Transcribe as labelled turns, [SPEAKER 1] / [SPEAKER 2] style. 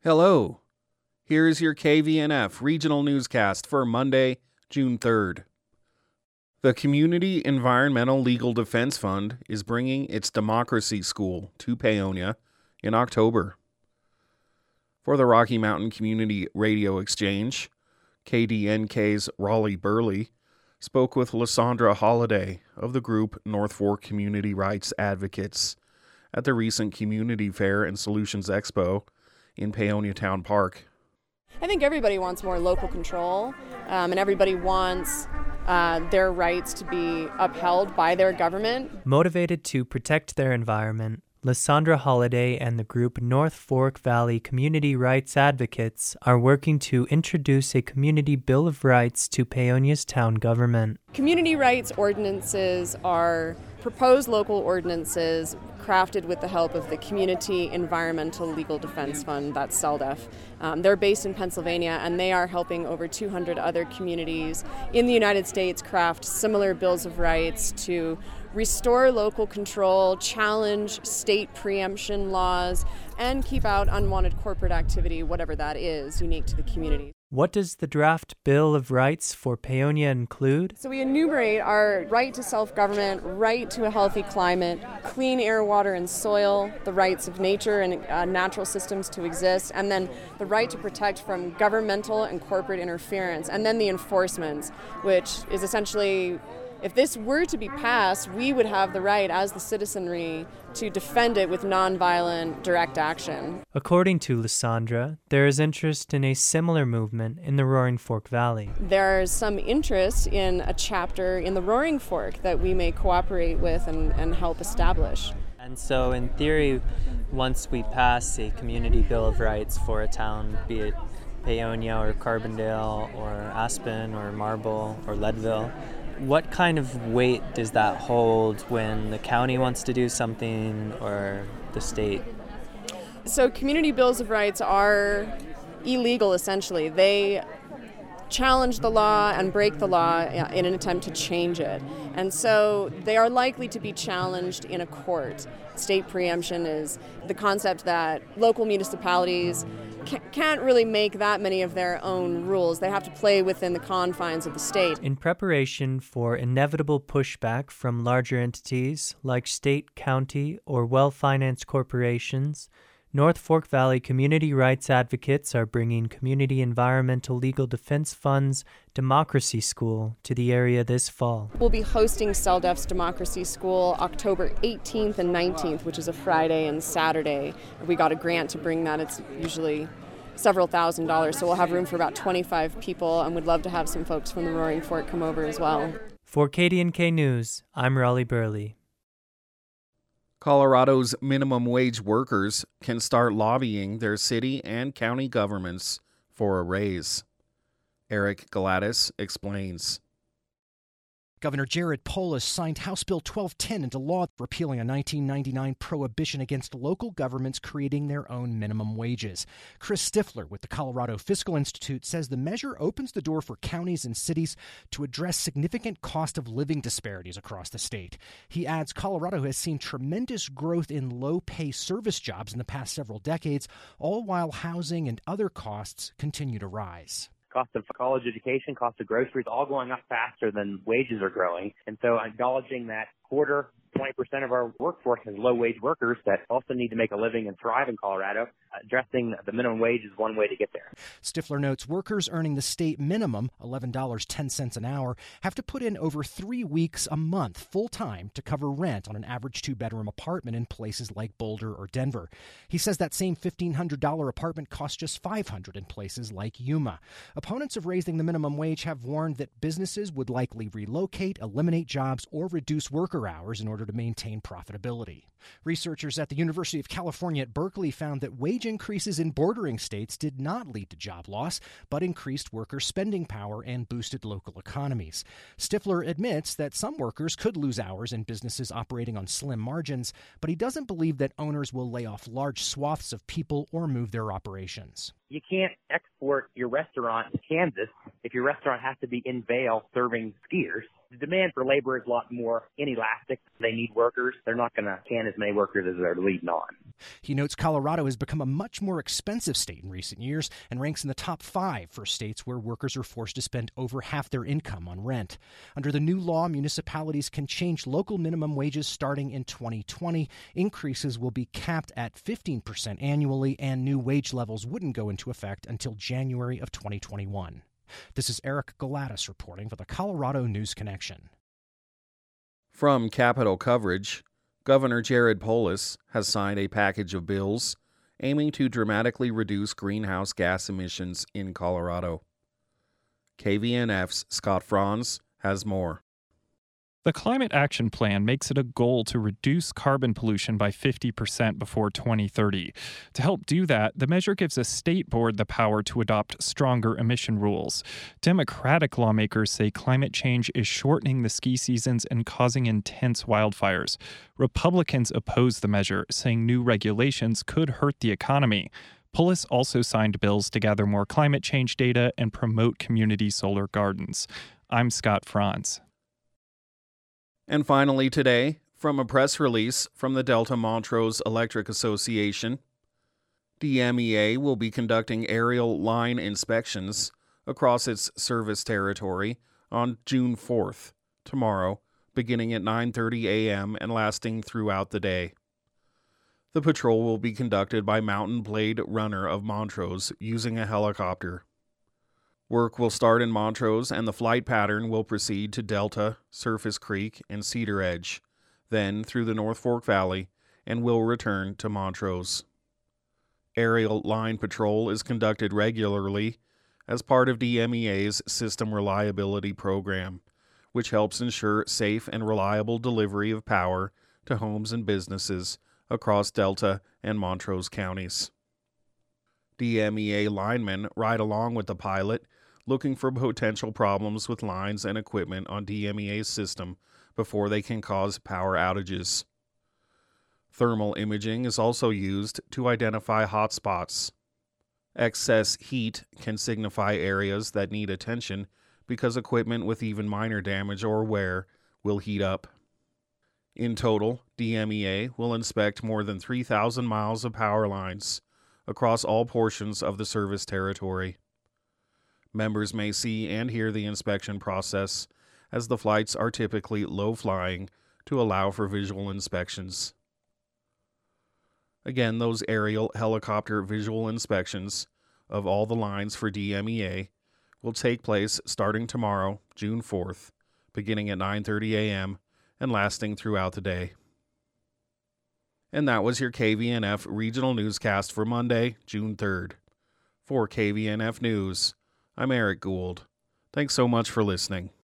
[SPEAKER 1] Hello, here's your KVNF regional newscast for Monday, June 3rd. The Community Environmental Legal Defense Fund is bringing its Democracy School to Paonia in October. For the Rocky Mountain Community Radio Exchange, KDNK's Raleigh Burley spoke with Lysandra Holliday of the group North Fork Community Rights Advocates at the recent Community Fair and Solutions Expo in Paonia Town Park.
[SPEAKER 2] I think everybody wants more local control, and everybody wants their rights to be upheld by their government.
[SPEAKER 3] Motivated to protect their environment, Lysandra Holliday and the group North Fork Valley Community Rights Advocates are working to introduce a community bill of rights to Paonia's town government.
[SPEAKER 2] Community rights ordinances are proposed local ordinances crafted with the help of the Community Environmental Legal Defense Fund, that's CELDEF. They're based in Pennsylvania, and they are helping over 200 other communities in the United States craft similar bills of rights to restore local control, challenge state preemption laws, and keep out unwanted corporate activity, whatever that is, unique to the community.
[SPEAKER 3] What does the draft Bill of Rights for Paonia include?
[SPEAKER 2] So we enumerate our right to self-government, right to a healthy climate, clean air, water, and soil, the rights of nature and natural systems to exist, and then the right to protect from governmental and corporate interference, and then the enforcement, which is essentially, if this were to be passed, we would have the right as the citizenry to defend it with nonviolent direct action.
[SPEAKER 3] According to Lysandra, there is interest in a similar movement in the Roaring Fork Valley.
[SPEAKER 2] There's some interest in a chapter in the Roaring Fork that we may cooperate with and help establish.
[SPEAKER 3] And so in theory, once we pass a community bill of rights for a town, be it Paonia or Carbondale or Aspen or Marble or Leadville, what kind of weight does that hold when the county wants to do something or the state?
[SPEAKER 2] So community bills of rights are illegal, essentially. They challenge the law and break the law in an attempt to change it. And so they are likely to be challenged in a court. State preemption is the concept that local municipalities can't really make that many of their own rules. They have to play within the confines of the state.
[SPEAKER 3] In preparation for inevitable pushback from larger entities like state, county, or well-financed corporations, North Fork Valley Community Rights Advocates are bringing Community Environmental Legal Defense Fund's Democracy School to the area this fall.
[SPEAKER 2] We'll be hosting CELDEF's Democracy School October 18th and 19th, which is a Friday and Saturday. We got a grant to bring that. It's usually several $1,000s, so we'll have room for about 25 people, and we'd love to have some folks from the Roaring Fork come over as well.
[SPEAKER 3] For KDNK News, I'm Raleigh Burley.
[SPEAKER 1] Colorado's minimum wage workers can start lobbying their city and county governments for a raise. Eric Gladys explains.
[SPEAKER 4] Governor Jared Polis signed House Bill 1210 into law, repealing a 1999 prohibition against local governments creating their own minimum wages. Chris Stifler with the Colorado Fiscal Institute says the measure opens the door for counties and cities to address significant cost of living disparities across the state. He adds Colorado has seen tremendous growth in low-pay service jobs in the past several decades, all while housing and other costs continue to rise.
[SPEAKER 5] Cost of college education, cost of groceries, all going up faster than wages are growing. And so acknowledging that 20% of our workforce is low-wage workers that also need to make a living and thrive in Colorado. Addressing the minimum wage is one way to get there.
[SPEAKER 4] Stifler notes workers earning the state minimum, $11.10 an hour, have to put in over 3 weeks a month full-time to cover rent on an average two-bedroom apartment in places like Boulder or Denver. He says that same $1,500 apartment costs just $500 in places like Yuma. Opponents of raising the minimum wage have warned that businesses would likely relocate, eliminate jobs, or reduce worker hours in order to maintain profitability. Researchers at the University of California at Berkeley found that wage increases in bordering states did not lead to job loss, but increased worker spending power and boosted local economies. Stifler admits that some workers could lose hours in businesses operating on slim margins, but he doesn't believe that owners will lay off large swaths of people or move their operations.
[SPEAKER 5] You can't export your restaurant to Kansas if your restaurant has to be in Vail serving skiers. The demand for labor is a lot more inelastic. They need workers. They're not going to can as many workers as they're leading on.
[SPEAKER 4] He notes Colorado has become a much more expensive state in recent years and ranks in the top 5 for states where workers are forced to spend over half their income on rent. Under the new law, municipalities can change local minimum wages starting in 2020. Increases will be capped at 15% annually, and new wage levels wouldn't go into effect until January of 2021. This is Eric Galatis reporting for the Colorado News Connection.
[SPEAKER 1] From Capitol Coverage, Governor Jared Polis has signed a package of bills aiming to dramatically reduce greenhouse gas emissions in Colorado. KVNF's Scott Franz has more.
[SPEAKER 6] The Climate Action Plan makes it a goal to reduce carbon pollution by 50% before 2030. To help do that, the measure gives a state board the power to adopt stronger emission rules. Democratic lawmakers say climate change is shortening the ski seasons and causing intense wildfires. Republicans oppose the measure, saying new regulations could hurt the economy. Polis also signed bills to gather more climate change data and promote community solar gardens. I'm Scott Franz.
[SPEAKER 1] And finally today, from a press release from the Delta Montrose Electric Association, DMEA will be conducting aerial line inspections across its service territory on June 4th, tomorrow, beginning at 9:30 a.m. and lasting throughout the day. The patrol will be conducted by Mountain Blade Runner of Montrose using a helicopter. Work will start in Montrose, and the flight pattern will proceed to Delta, Surface Creek, and Cedar Edge, then through the North Fork Valley, and will return to Montrose. Aerial line patrol is conducted regularly as part of DMEA's System Reliability Program, which helps ensure safe and reliable delivery of power to homes and businesses across Delta and Montrose counties. DMEA linemen ride along with the pilot, looking for potential problems with lines and equipment on DMEA's system before they can cause power outages. Thermal imaging is also used to identify hot spots. Excess heat can signify areas that need attention because equipment with even minor damage or wear will heat up. In total, DMEA will inspect more than 3,000 miles of power lines across all portions of the service territory. Members may see and hear the inspection process, as the flights are typically low-flying to allow for visual inspections. Again, those aerial helicopter visual inspections of all the lines for DMEA will take place starting tomorrow, June 4th, beginning at 9:30 a.m. and lasting throughout the day. And that was your KVNF Regional Newscast for Monday, June 3rd. For KVNF News, I'm Eric Gould. Thanks so much for listening.